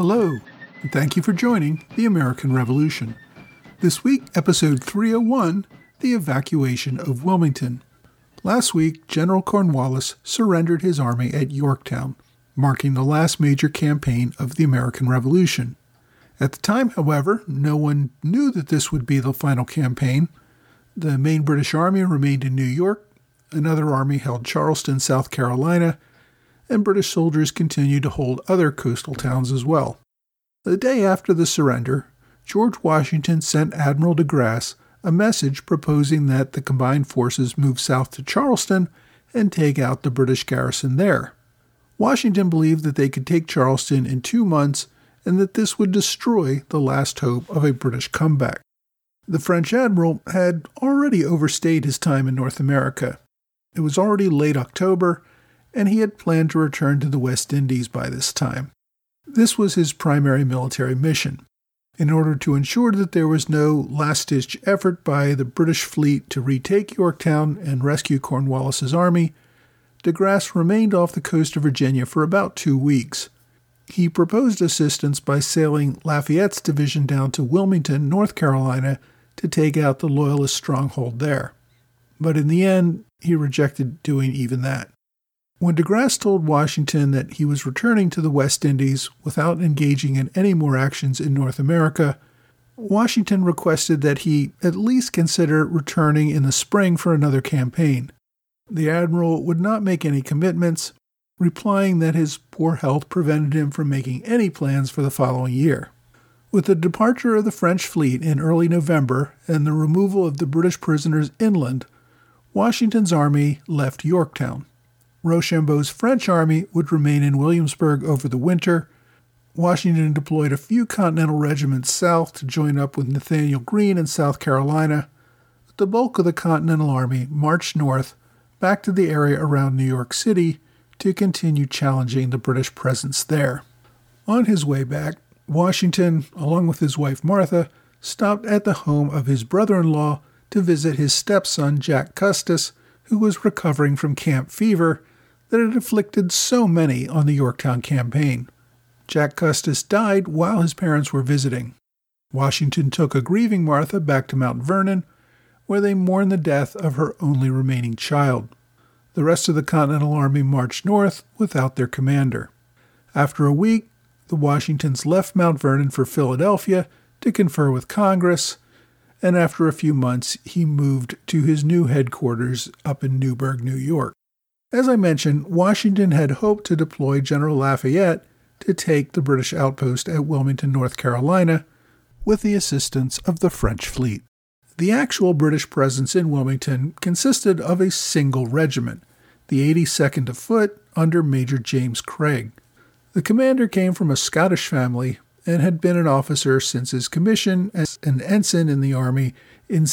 Hello, and thank you for joining the American Revolution. This week, episode 301, the evacuation of Wilmington. Last week, General Cornwallis surrendered his army at Yorktown, marking the last major campaign of the American Revolution. At the time, however, no one knew that this would be the final campaign. The main British army remained in New York, another army held Charleston, South Carolina, and British soldiers continued to hold other coastal towns as well. The day after the surrender, George Washington sent Admiral de Grasse a message proposing that the combined forces move south to Charleston and take out the British garrison there. Washington believed that they could take Charleston in 2 months and that this would destroy the last hope of a British comeback. The French admiral had already overstayed his time in North America. It was already late October, and he had planned to return to the West Indies by this time. This was his primary military mission. In order to ensure that there was no last-ditch effort by the British fleet to retake Yorktown and rescue Cornwallis's army, de Grasse remained off the coast of Virginia for about 2 weeks. He proposed assistance by sailing Lafayette's division down to Wilmington, North Carolina, to take out the Loyalist stronghold there. But in the end, he rejected doing even that. When de Grasse told Washington that he was returning to the West Indies without engaging in any more actions in North America, Washington requested that he at least consider returning in the spring for another campaign. The admiral would not make any commitments, replying that his poor health prevented him from making any plans for the following year. With the departure of the French fleet in early November and the removal of the British prisoners inland, Washington's army left Yorktown. Rochambeau's French army would remain in Williamsburg over the winter. Washington deployed a few Continental regiments south to join up with Nathanael Greene in South Carolina. But the bulk of the Continental Army marched north, back to the area around New York City, to continue challenging the British presence there. On his way back, Washington, along with his wife Martha, stopped at the home of his brother-in-law to visit his stepson Jack Custis, who was recovering from camp fever that had afflicted so many on the Yorktown campaign. Jack Custis died while his parents were visiting. Washington took a grieving Martha back to Mount Vernon, where they mourned the death of her only remaining child. The rest of the Continental Army marched north without their commander. After a week, the Washingtons left Mount Vernon for Philadelphia to confer with Congress, and after a few months, he moved to his new headquarters up in Newburgh, New York. As I mentioned, Washington had hoped to deploy General Lafayette to take the British outpost at Wilmington, North Carolina, with the assistance of the French fleet. The actual British presence in Wilmington consisted of a single regiment, the 82nd of Foot under Major James Craig. The commander came from a Scottish family and had been an officer since his commission as an ensign in the army in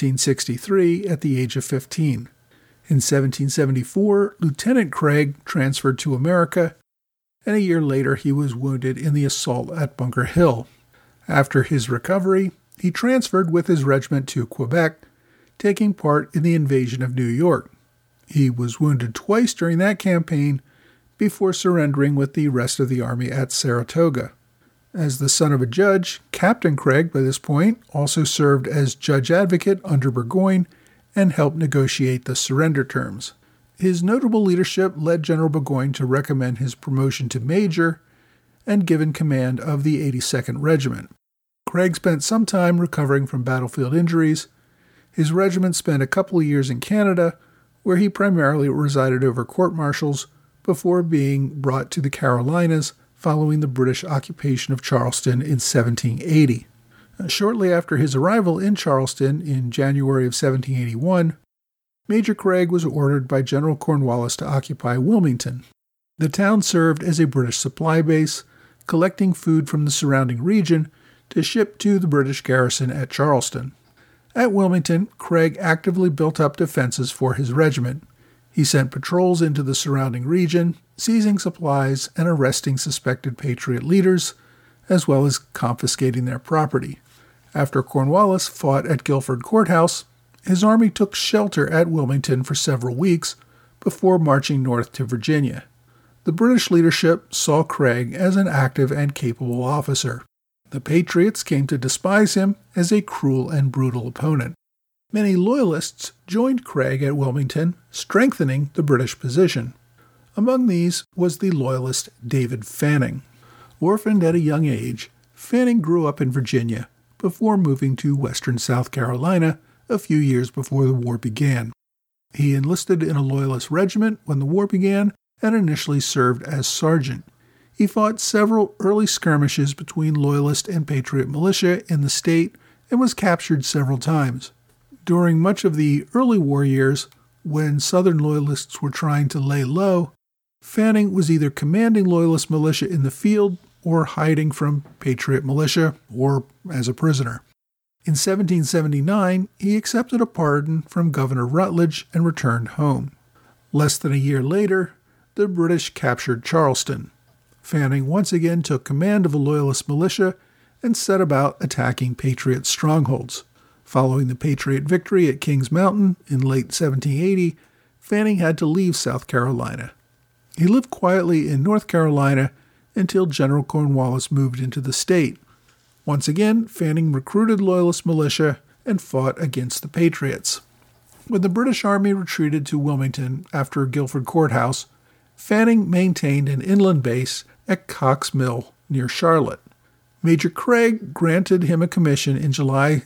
1763 at the age of 15. In 1774, Lieutenant Craig transferred to America, and a year later he was wounded in the assault at Bunker Hill. After his recovery, he transferred with his regiment to Quebec, taking part in the invasion of New York. He was wounded twice during that campaign before surrendering with the rest of the army at Saratoga. As the son of a judge, Captain Craig, by this point, also served as judge advocate under Burgoyne and helped negotiate the surrender terms. His notable leadership led General Burgoyne to recommend his promotion to major and given command of the 82nd Regiment. Craig spent some time recovering from battlefield injuries. His regiment spent a couple of years in Canada, where he primarily resided over court-martials before being brought to the Carolinas following the British occupation of Charleston in 1780. Shortly after his arrival in Charleston in January of 1781, Major Craig was ordered by General Cornwallis to occupy Wilmington. The town served as a British supply base, collecting food from the surrounding region to ship to the British garrison at Charleston. At Wilmington, Craig actively built up defenses for his regiment. He sent patrols into the surrounding region, seizing supplies and arresting suspected Patriot leaders, as well as confiscating their property. After Cornwallis fought at Guilford Courthouse, his army took shelter at Wilmington for several weeks before marching north to Virginia. The British leadership saw Craig as an active and capable officer. The Patriots came to despise him as a cruel and brutal opponent. Many Loyalists joined Craig at Wilmington, strengthening the British position. Among these was the Loyalist David Fanning. Orphaned at a young age, Fanning grew up in Virginia before moving to western South Carolina a few years before the war began. He enlisted in a Loyalist regiment when the war began and initially served as sergeant. He fought several early skirmishes between Loyalist and Patriot militia in the state and was captured several times. During much of the early war years, when Southern Loyalists were trying to lay low, Fanning was either commanding Loyalist militia in the field or hiding from Patriot militia or as a prisoner. In 1779, he accepted a pardon from Governor Rutledge and returned home. Less than a year later, the British captured Charleston. Fanning once again took command of a Loyalist militia and set about attacking Patriot strongholds. Following the Patriot victory at Kings Mountain in late 1780, Fanning had to leave South Carolina. He lived quietly in North Carolina until General Cornwallis moved into the state. Once again, Fanning recruited Loyalist militia and fought against the Patriots. When the British Army retreated to Wilmington after Guilford Courthouse, Fanning maintained an inland base at Cox Mill near Charlotte. Major Craig granted him a commission in July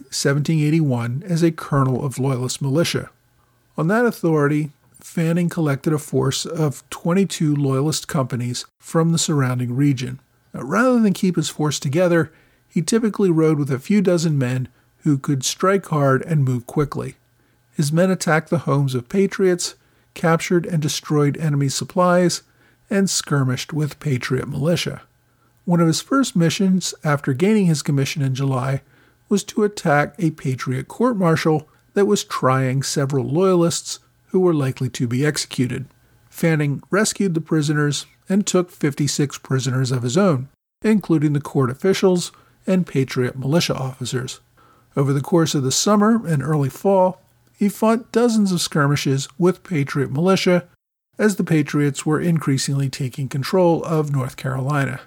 1781 as a colonel of Loyalist militia. On that authority, Fanning collected a force of 22 Loyalist companies from the surrounding region. Now, rather than keep his force together, he typically rode with a few dozen men who could strike hard and move quickly. His men attacked the homes of Patriots, captured and destroyed enemy supplies, and skirmished with Patriot militia. One of his first missions after gaining his commission in July was to attack a Patriot court-martial that was trying several Loyalists who were likely to be executed. Fanning rescued the prisoners and took 56 prisoners of his own, including the court officials and Patriot militia officers. Over the course of the summer and early fall, he fought dozens of skirmishes with Patriot militia as the Patriots were increasingly taking control of North Carolina.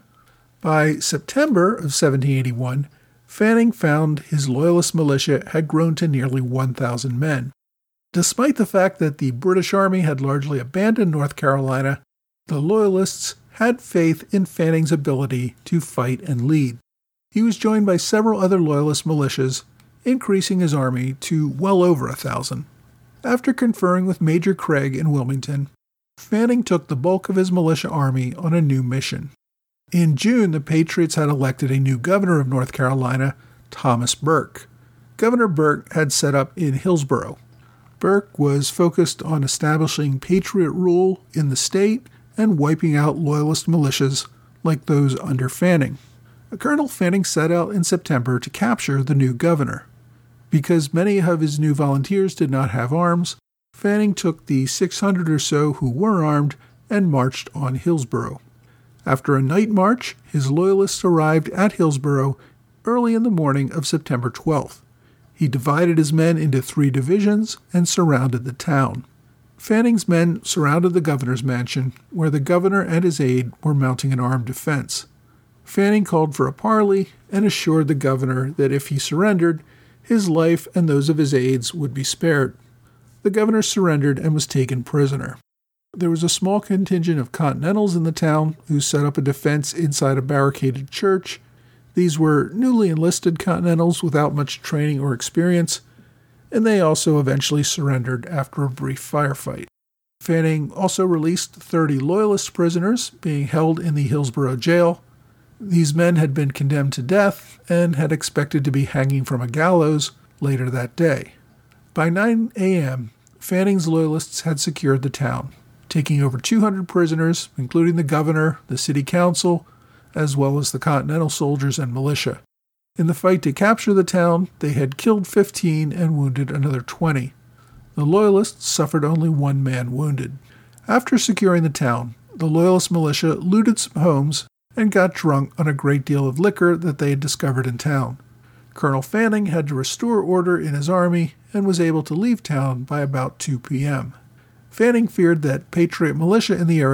By September of 1781, Fanning found his Loyalist militia had grown to nearly 1,000 men. Despite the fact that the British Army had largely abandoned North Carolina, the Loyalists had faith in Fanning's ability to fight and lead. He was joined by several other Loyalist militias, increasing his army to well over 1,000. After conferring with Major Craig in Wilmington, Fanning took the bulk of his militia army on a new mission. In June, the Patriots had elected a new governor of North Carolina, Thomas Burke. Governor Burke had set up in Hillsborough. Burke was focused on establishing Patriot rule in the state and wiping out Loyalist militias like those under Fanning. Colonel Fanning set out in September to capture the new governor. Because many of his new volunteers did not have arms, Fanning took the 600 or so who were armed and marched on Hillsborough. After a night march, his Loyalists arrived at Hillsborough early in the morning of September 12th. He divided his men into 3 divisions and surrounded the town. Fanning's men surrounded the governor's mansion, where the governor and his aide were mounting an armed defense. Fanning called for a parley and assured the governor that if he surrendered, his life and those of his aides would be spared. The governor surrendered and was taken prisoner. There was a small contingent of Continentals in the town who set up a defense inside a barricaded church. These were newly enlisted Continentals without much training or experience, and they also eventually surrendered after a brief firefight. Fanning also released 30 Loyalist prisoners being held in the Hillsborough jail. These men had been condemned to death and had expected to be hanging from a gallows later that day. By 9 a.m., Fanning's Loyalists had secured the town, taking over 200 prisoners, including the governor, the city council, as well as the Continental soldiers and militia. In the fight to capture the town, they had killed 15 and wounded another 20. The Loyalists suffered only 1 man wounded. After securing the town, the Loyalist militia looted some homes and got drunk on a great deal of liquor that they had discovered in town. Colonel Fanning had to restore order in his army and was able to leave town by about 2 p.m. Fanning feared that Patriot militia in the area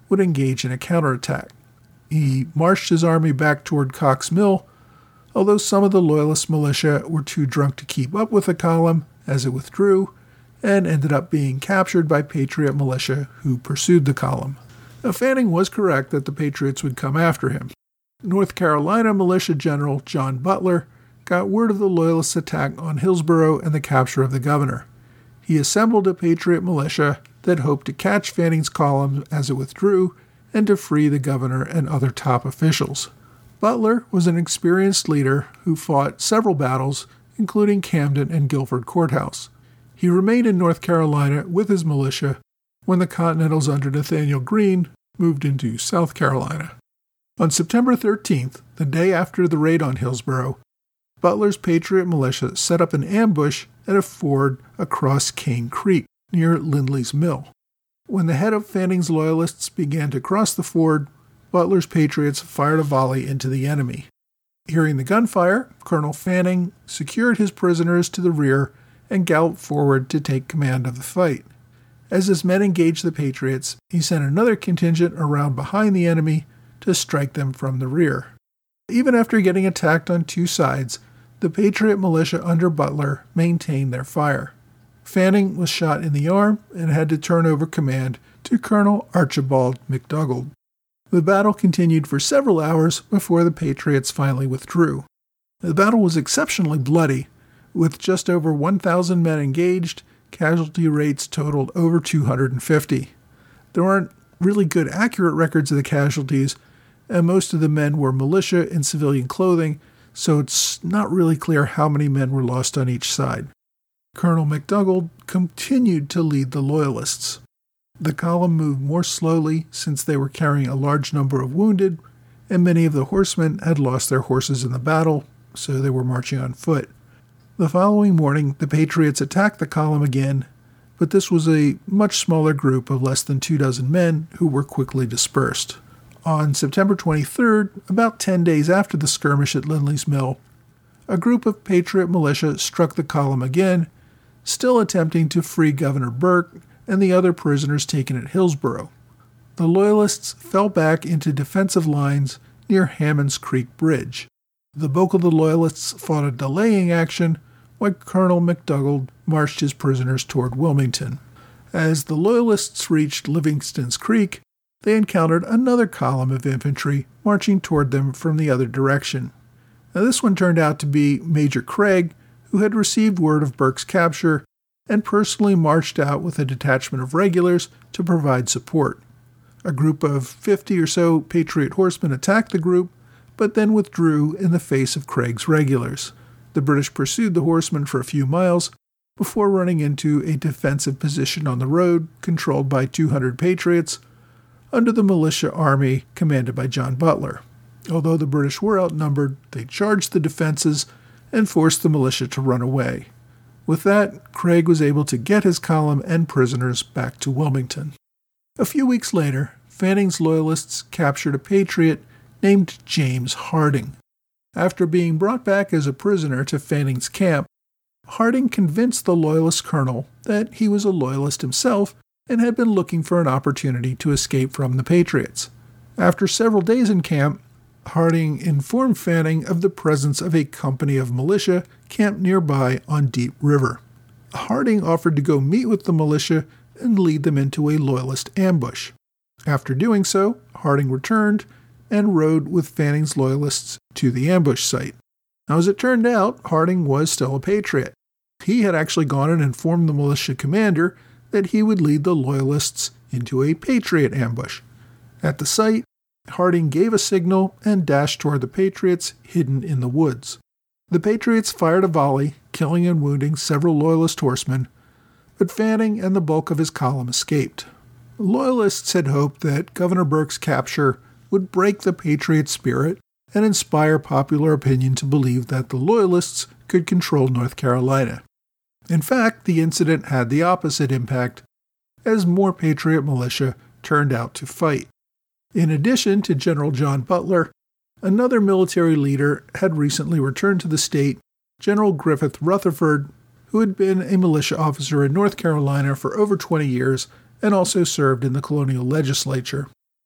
would engage in a counterattack. He marched his army back toward Cox Mill, although some of the Loyalist militia were too drunk to keep up with the column as it withdrew, and ended up being captured by Patriot militia who pursued the column. Now, Fanning was correct that the Patriots would come after him. North Carolina Militia General John Butler got word of the Loyalists' attack on Hillsborough and the capture of the governor. He assembled a Patriot militia that hoped to catch Fanning's column as it withdrew and to free the governor and other top officials. Butler was an experienced leader who fought several battles, including Camden and Guilford Courthouse. He remained in North Carolina with his militia when the Continentals under Nathanael Greene moved into South Carolina. On September 13th, the day after the raid on Hillsborough, Butler's Patriot militia set up an ambush at a ford across Cane Creek near Lindley's Mill. When the head of Fanning's Loyalists began to cross the ford, Butler's Patriots fired a volley into the enemy. Hearing the gunfire, Colonel Fanning secured his prisoners to the rear and galloped forward to take command of the fight. As his men engaged the Patriots, he sent another contingent around behind the enemy to strike them from the rear. Even after getting attacked on two sides, the Patriot militia under Butler maintained their fire. Fanning was shot in the arm and had to turn over command to Colonel Archibald McDougald. The battle continued for several hours before the Patriots finally withdrew. The battle was exceptionally bloody. With just over 1,000 men engaged, casualty rates totaled over 250. There aren't really good accurate records of the casualties, and most of the men were militia in civilian clothing, so it's not really clear how many men were lost on each side. Colonel McDougald continued to lead the Loyalists. The column moved more slowly since they were carrying a large number of wounded, and many of the horsemen had lost their horses in the battle, so they were marching on foot. The following morning, the Patriots attacked the column again, but this was a much smaller group of less than 24 men who were quickly dispersed. On September 23rd, about 10 days after the skirmish at Lindley's Mill, a group of Patriot militia struck the column again, still attempting to free Governor Burke and the other prisoners taken at Hillsborough. The Loyalists fell back into defensive lines near Hammond's Creek Bridge. The bulk of the Loyalists fought a delaying action while Colonel McDougald marched his prisoners toward Wilmington. As the Loyalists reached Livingston's Creek, they encountered another column of infantry marching toward them from the other direction. Now, this one turned out to be Major Craig, who had received word of Burke's capture and personally marched out with a detachment of regulars to provide support. A group of 50 or so Patriot horsemen attacked the group, but then withdrew in the face of Craig's regulars. The British pursued the horsemen for a few miles before running into a defensive position on the road controlled by 200 Patriots under the militia army commanded by John Butler. Although the British were outnumbered, they charged the defenses and forced the militia to run away. With that, Craig was able to get his column and prisoners back to Wilmington. A few weeks later, Fanning's Loyalists captured a Patriot named James Harding. After being brought back as a prisoner to Fanning's camp, Harding convinced the Loyalist colonel that he was a Loyalist himself and had been looking for an opportunity to escape from the Patriots. After several days in camp, Harding informed Fanning of the presence of a company of militia camped nearby on Deep River. Harding offered to go meet with the militia and lead them into a Loyalist ambush. After doing so, Harding returned and rode with Fanning's Loyalists to the ambush site. Now, as it turned out, Harding was still a Patriot. He had actually gone and informed the militia commander that he would lead the Loyalists into a Patriot ambush. At the site, Harding gave a signal and dashed toward the Patriots hidden in the woods. The Patriots fired a volley, killing and wounding several Loyalist horsemen, but Fanning and the bulk of his column escaped. Loyalists had hoped that Governor Burke's capture would break the Patriot spirit and inspire popular opinion to believe that the Loyalists could control North Carolina. In fact, the incident had the opposite impact, as more Patriot militia turned out to fight. In addition to General John Butler, another military leader had recently returned to the state, General Griffith Rutherford, who had been a militia officer in North Carolina for over 20 years and also served in the colonial legislature.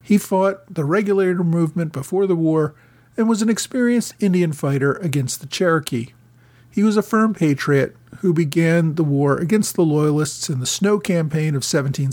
He fought the Regulator movement before the war and was an experienced Indian fighter against the Cherokee. He was a firm patriot who began the war against the Loyalists in the Snow Campaign of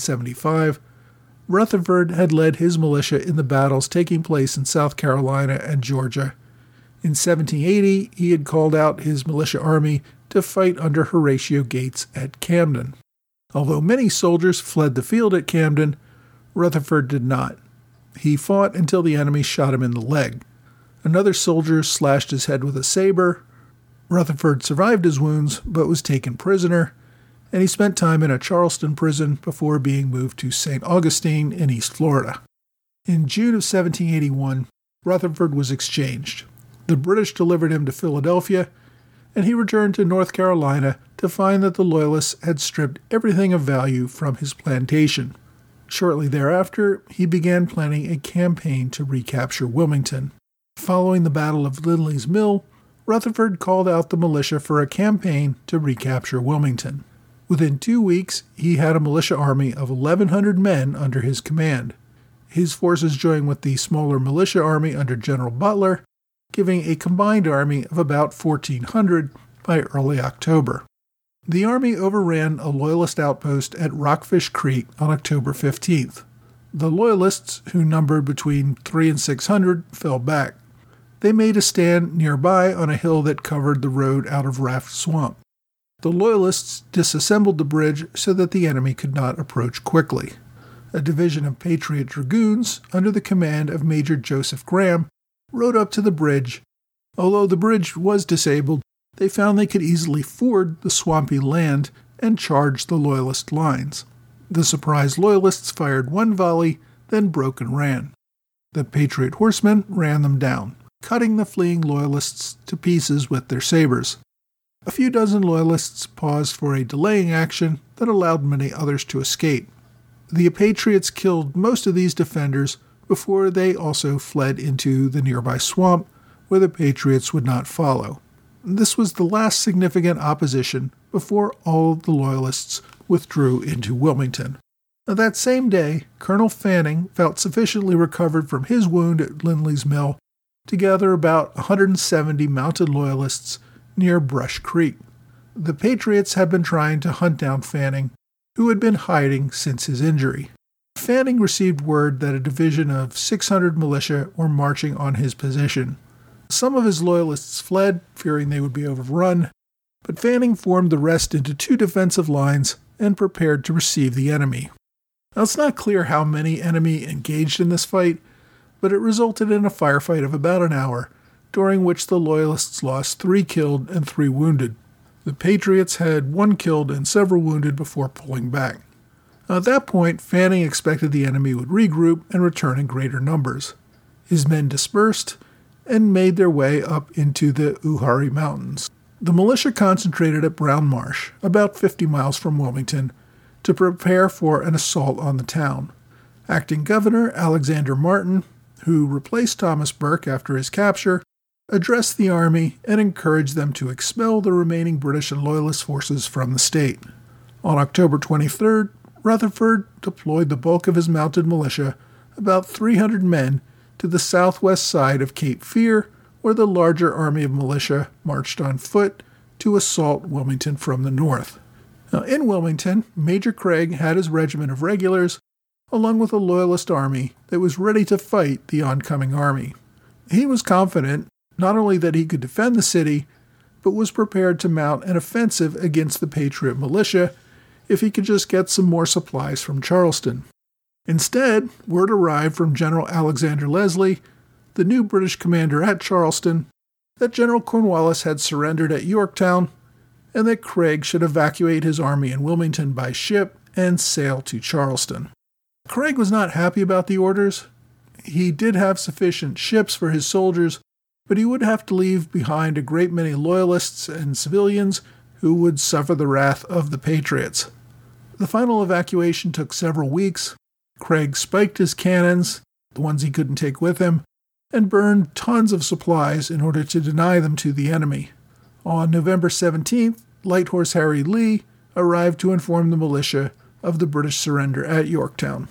1775. Rutherford had led his militia in the battles taking place in South Carolina and Georgia. In 1780, he had called out his militia army to fight under Horatio Gates at Camden. Although many soldiers fled the field at Camden, Rutherford did not. He fought until the enemy shot him in the leg. Another soldier slashed his head with a saber. Rutherford survived his wounds but was taken prisoner, and he spent time in a Charleston prison before being moved to St. Augustine in East Florida. In June of 1781, Rutherford was exchanged. The British delivered him to Philadelphia, and he returned to North Carolina to find that the Loyalists had stripped everything of value from his plantation. Shortly thereafter, he began planning a campaign to recapture Wilmington. Following the Battle of Lindley's Mill, Rutherford called out the militia for a campaign to recapture Wilmington. Within 2 weeks, he had a militia army of 1,100 men under his command. His forces joined with the smaller militia army under General Butler, giving a combined army of about 1,400 by early October. The army overran a Loyalist outpost at Rockfish Creek on October 15th. The Loyalists, who numbered between 300 and 600, fell back. They made a stand nearby on a hill that covered the road out of Raft Swamp. The Loyalists disassembled the bridge so that the enemy could not approach quickly. A division of Patriot Dragoons, under the command of Major Joseph Graham, rode up to the bridge. Although the bridge was disabled, they found they could easily ford the swampy land and charge the Loyalist lines. The surprised Loyalists fired one volley, then broke and ran. The Patriot horsemen ran them down, cutting the fleeing Loyalists to pieces with their sabers. A few dozen Loyalists paused for a delaying action that allowed many others to escape. The Patriots killed most of these defenders before they also fled into the nearby swamp, where the Patriots would not follow. This was the last significant opposition before all of the Loyalists withdrew into Wilmington. That same day, Colonel Fanning felt sufficiently recovered from his wound at Lindley's Mill to gather about 170 mounted Loyalists near Brush Creek. The Patriots had been trying to hunt down Fanning, who had been hiding since his injury. Fanning received word that a division of 600 militia were marching on his position. Some of his Loyalists fled, fearing they would be overrun, but Fanning formed the rest into two defensive lines and prepared to receive the enemy. Now, it's not clear how many enemy engaged in this fight, but it resulted in a firefight of about an hour, during which the Loyalists lost 3 killed and 3 wounded. The Patriots had 1 killed and several wounded before pulling back. At that point, Fanning expected the enemy would regroup and return in greater numbers. His men dispersed and made their way up into the Uwharrie Mountains. The militia concentrated at Brown Marsh, about 50 miles from Wilmington, to prepare for an assault on the town. Acting Governor Alexander Martin, who replaced Thomas Burke after his capture, addressed the army and encouraged them to expel the remaining British and Loyalist forces from the state. On October 23rd, Rutherford deployed the bulk of his mounted militia, about 300 men, to the southwest side of Cape Fear, where the larger army of militia marched on foot to assault Wilmington from the north. Now, in Wilmington, Major Craig had his regiment of regulars, along with a Loyalist army that was ready to fight the oncoming army. He was confident not only that he could defend the city, but was prepared to mount an offensive against the Patriot militia if he could just get some more supplies from Charleston. Instead, word arrived from General Alexander Leslie, the new British commander at Charleston, that General Cornwallis had surrendered at Yorktown, and that Craig should evacuate his army in Wilmington by ship and sail to Charleston. Craig was not happy about the orders. He did have sufficient ships for his soldiers, but he would have to leave behind a great many Loyalists and civilians who would suffer the wrath of the Patriots. The final evacuation took several weeks. Craig spiked his cannons, the ones he couldn't take with him, and burned tons of supplies in order to deny them to the enemy. On November 17th, Light Horse Harry Lee arrived to inform the militia of the British surrender at Yorktown.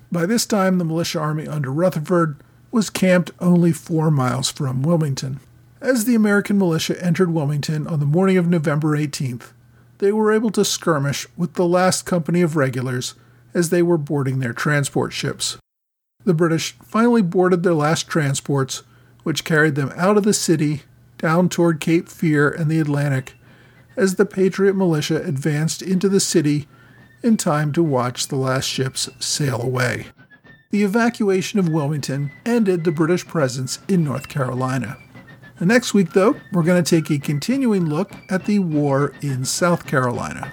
By this time, the militia army under Rutherford was camped only 4 miles from Wilmington. As the American militia entered Wilmington on the morning of November 18th, they were able to skirmish with the last company of regulars as they were boarding their transport ships. The British finally boarded their last transports, which carried them out of the city, down toward Cape Fear and the Atlantic, as the Patriot militia advanced into the city in time to watch the last ships sail away. The evacuation of Wilmington ended the British presence in North Carolina. Next week, though, we're going to take a continuing look at the war in South Carolina.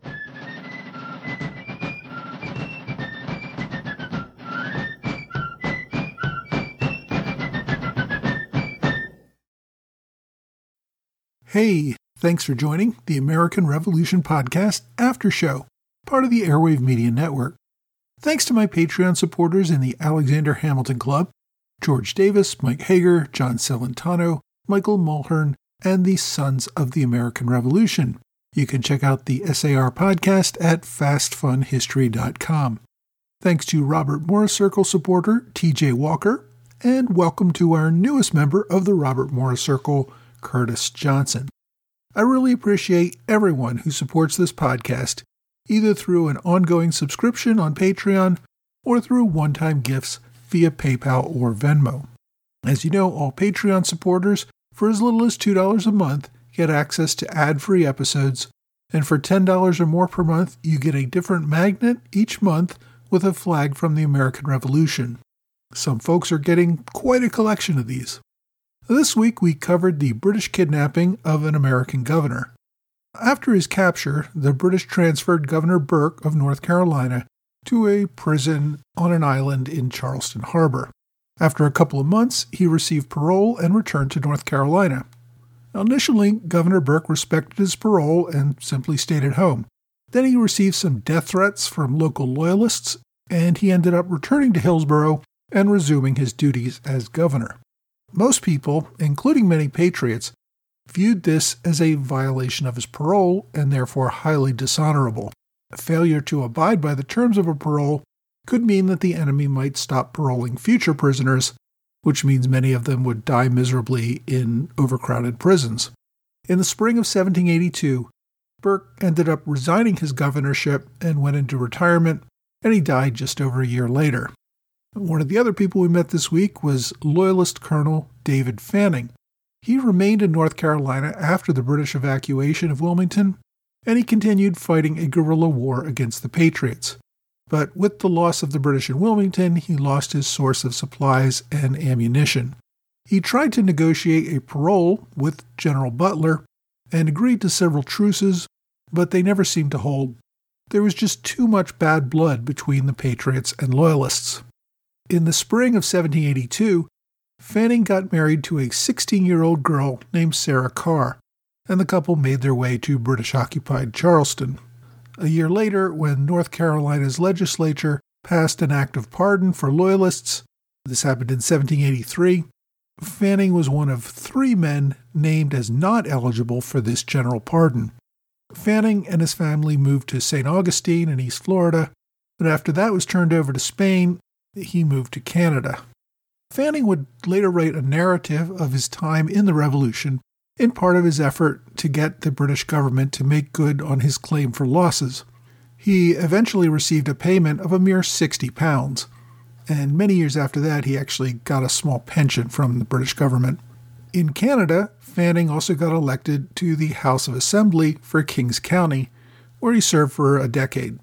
Hey, thanks for joining the American Revolution Podcast After Show, part of the Airwave Media Network. Thanks to my Patreon supporters in the Alexander Hamilton Club, George Davis, Mike Hager, John Celentano, Michael Mulhern, and the Sons of the American Revolution. You can check out the SAR podcast at fastfunhistory.com. Thanks to Robert Morris Circle supporter TJ Walker, and welcome to our newest member of the Robert Morris Circle, Curtis Johnson. I really appreciate everyone who supports this podcast, either through an ongoing subscription on Patreon or through one-time gifts via PayPal or Venmo. As you know, all Patreon supporters, for as little as $2 a month, get access to ad-free episodes, and for $10 or more per month, you get a different magnet each month with a flag from the American Revolution. Some folks are getting quite a collection of these. This week, we covered the British kidnapping of an American governor. After his capture, the British transferred Governor Burke of North Carolina to a prison on an island in Charleston Harbor. After a couple of months, he received parole and returned to North Carolina. Now, initially, Governor Burke respected his parole and simply stayed at home. Then he received some death threats from local loyalists, and he ended up returning to Hillsborough and resuming his duties as governor. Most people, including many patriots, viewed this as a violation of his parole and therefore highly dishonorable. A failure to abide by the terms of a parole could mean that the enemy might stop paroling future prisoners, which means many of them would die miserably in overcrowded prisons. In the spring of 1782, Burke ended up resigning his governorship and went into retirement, and he died just over a year later. One of the other people we met this week was Loyalist Colonel David Fanning. He remained in North Carolina after the British evacuation of Wilmington, and he continued fighting a guerrilla war against the Patriots. But with the loss of the British in Wilmington, he lost his source of supplies and ammunition. He tried to negotiate a parole with General Butler and agreed to several truces, but they never seemed to hold. There was just too much bad blood between the Patriots and Loyalists. In the spring of 1782, Fanning got married to a 16-year-old girl named Sarah Carr, and the couple made their way to British-occupied Charleston. A year later, when North Carolina's legislature passed an act of pardon for Loyalists, this happened in 1783, Fanning was one of 3 men named as not eligible for this general pardon. Fanning and his family moved to St. Augustine in East Florida, but after that was turned over to Spain, he moved to Canada. Fanning would later write a narrative of his time in the Revolution in part of his effort to get the British government to make good on his claim for losses. He eventually received a payment of a mere £60, and many years after that he actually got a small pension from the British government. In Canada, Fanning also got elected to the House of Assembly for Kings County, where he served for a decade.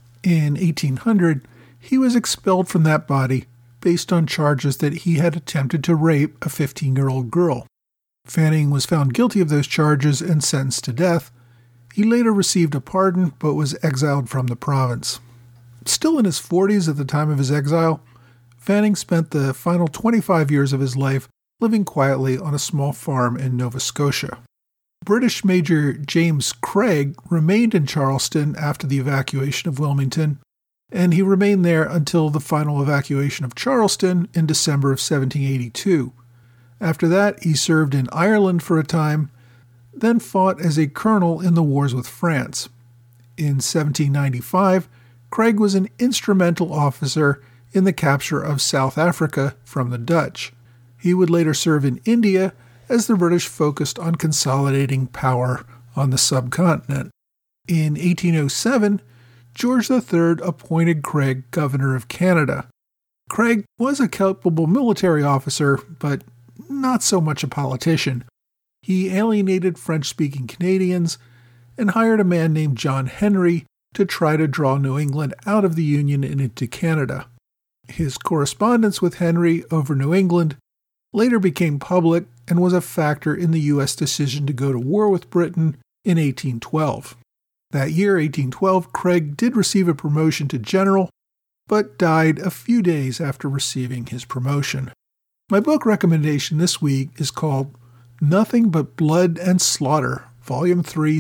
In 1800, he was expelled from that body based on charges that he had attempted to rape a 15-year-old girl. Fanning was found guilty of those charges and sentenced to death. He later received a pardon but was exiled from the province. Still in his 40s at the time of his exile, Fanning spent the final 25 years of his life living quietly on a small farm in Nova Scotia. British Major James Craig remained in Charleston after the evacuation of Wilmington, and he remained there until the final evacuation of Charleston in December of 1782. After that, he served in Ireland for a time, then fought as a colonel in the wars with France. In 1795, Craig was an instrumental officer in the capture of South Africa from the Dutch. He would later serve in India as the British focused on consolidating power on the subcontinent. In 1807, George III appointed Craig governor of Canada. Craig was a capable military officer, but not so much a politician. He alienated French-speaking Canadians and hired a man named John Henry to try to draw New England out of the Union and into Canada. His correspondence with Henry over New England later became public and was a factor in the U.S. decision to go to war with Britain in 1812. That year, 1812, Craig did receive a promotion to general, but died a few days after receiving his promotion. My book recommendation this week is called Nothing But Blood and Slaughter, Volume 3,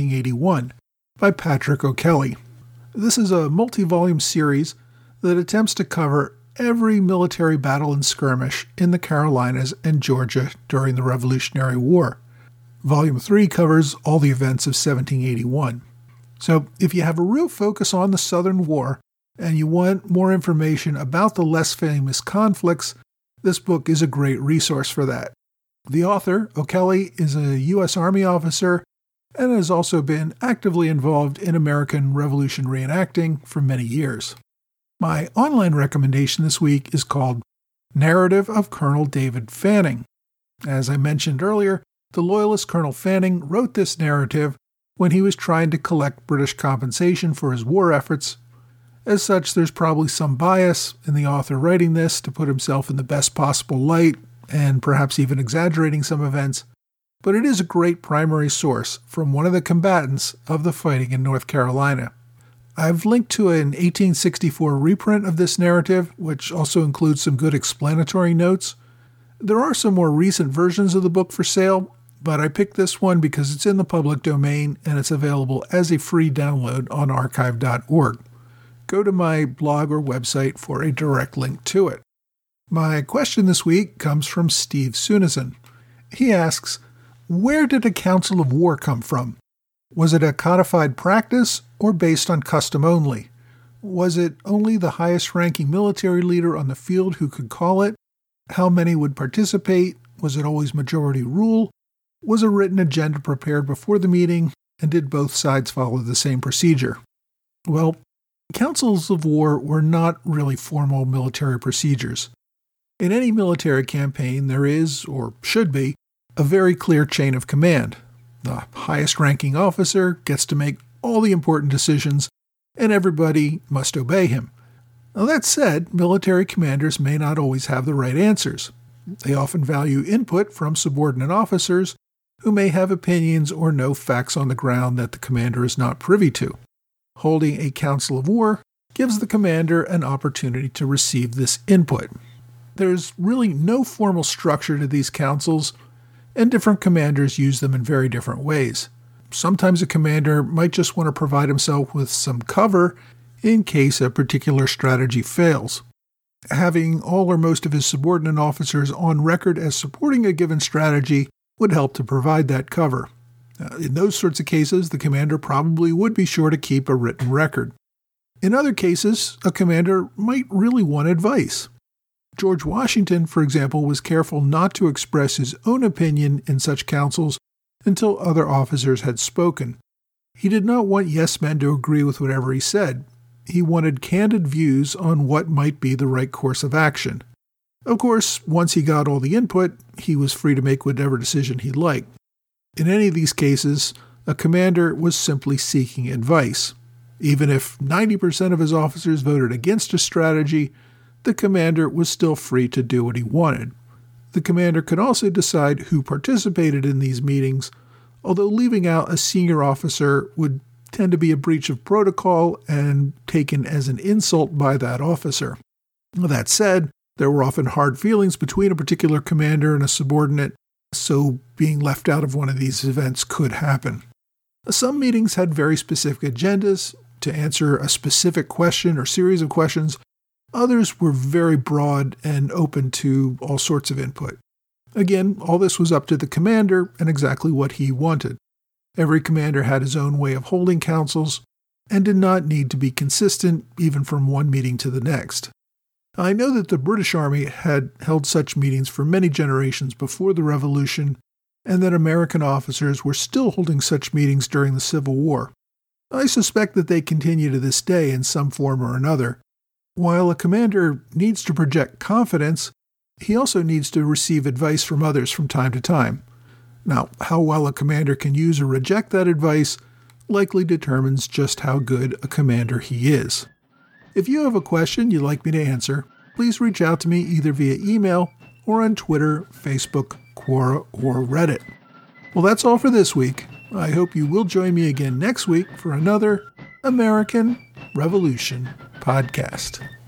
1781, by Patrick O'Kelly. This is a multi-volume series that attempts to cover every military battle and skirmish in the Carolinas and Georgia during the Revolutionary War. Volume 3 covers all the events of 1781. So if you have a real focus on the Southern War and you want more information about the less famous conflicts, this book is a great resource for that. The author, O'Kelly, is a U.S. Army officer and has also been actively involved in American Revolution reenacting for many years. My online recommendation this week is called Narrative of Colonel David Fanning. As I mentioned earlier, the Loyalist Colonel Fanning wrote this narrative when he was trying to collect British compensation for his war efforts. As such, there's probably some bias in the author writing this to put himself in the best possible light and perhaps even exaggerating some events, but it is a great primary source from one of the combatants of the fighting in North Carolina. I've linked to an 1864 reprint of this narrative, which also includes some good explanatory notes. There are some more recent versions of the book for sale, but I picked this one because it's in the public domain and it's available as a free download on archive.org. Go to my blog or website for a direct link to it. My question this week comes from Steve Sunison. He asks, where did a council of war come from? Was it a codified practice or based on custom only? Was it only the highest-ranking military leader on the field who could call it? How many would participate? Was it always majority rule? Was a written agenda prepared before the meeting? And did both sides follow the same procedure? Well, councils of war were not really formal military procedures. In any military campaign, there is, or should be, a very clear chain of command. The highest-ranking officer gets to make all the important decisions, and everybody must obey him. Now, that said, military commanders may not always have the right answers. They often value input from subordinate officers who may have opinions or know facts on the ground that the commander is not privy to. Holding a council of war gives the commander an opportunity to receive this input. There's really no formal structure to these councils, and different commanders use them in very different ways. Sometimes a commander might just want to provide himself with some cover in case a particular strategy fails. Having all or most of his subordinate officers on record as supporting a given strategy would help to provide that cover. In those sorts of cases, the commander probably would be sure to keep a written record. In other cases, a commander might really want advice. George Washington, for example, was careful not to express his own opinion in such councils until other officers had spoken. He did not want yes men to agree with whatever he said. He wanted candid views on what might be the right course of action. Of course, once he got all the input, he was free to make whatever decision he liked. In any of these cases, a commander was simply seeking advice. Even if 90% of his officers voted against a strategy, the commander was still free to do what he wanted. The commander could also decide who participated in these meetings, although leaving out a senior officer would tend to be a breach of protocol and taken as an insult by that officer. That said, there were often hard feelings between a particular commander and a subordinate, so being left out of one of these events could happen. Some meetings had very specific agendas to answer a specific question or series of questions. Others were very broad and open to all sorts of input. Again, all this was up to the commander and exactly what he wanted. Every commander had his own way of holding councils and did not need to be consistent even from one meeting to the next. I know that the British Army had held such meetings for many generations before the Revolution, and that American officers were still holding such meetings during the Civil War. I suspect that they continue to this day in some form or another. While a commander needs to project confidence, he also needs to receive advice from others from time to time. Now, how well a commander can use or reject that advice likely determines just how good a commander he is. If you have a question you'd like me to answer, please reach out to me either via email or on Twitter, Facebook, Quora, or Reddit. Well, that's all for this week. I hope you will join me again next week for another American Revolution podcast.